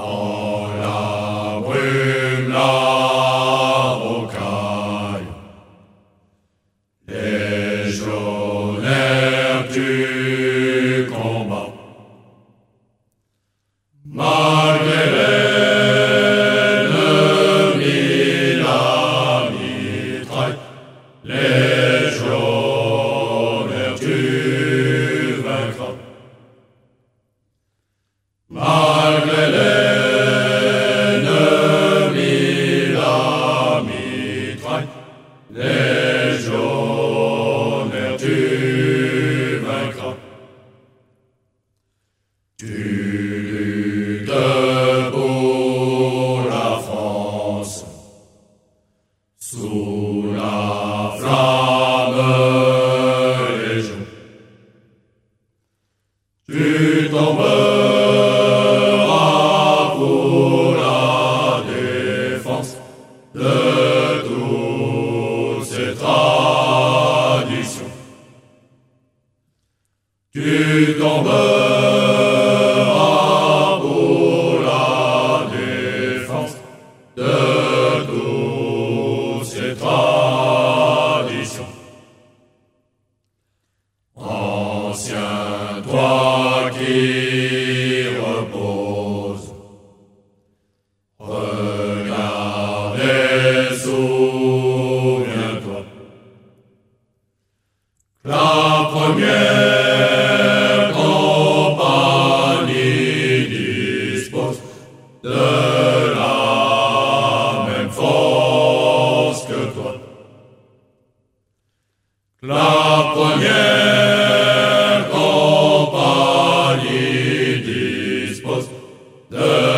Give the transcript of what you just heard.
Dans la brume, la rocaille, légionnaire du combat, malgré l'ennemi, la mitraille, légionnaire tu vaincras. Malgré l'ennemi, la mitraille, légionnaire tu vaincras. Tu luttes pour la France, sous la flamme légion. Tu tomberas pour la défense de toutes ces traditions. Tu tomberas pour la défense de toutes ces traditions. Ancien toi qui repose, regarde et souviens-toi. La première compagnie dispose de la même force que toi. La première compagnie dispose de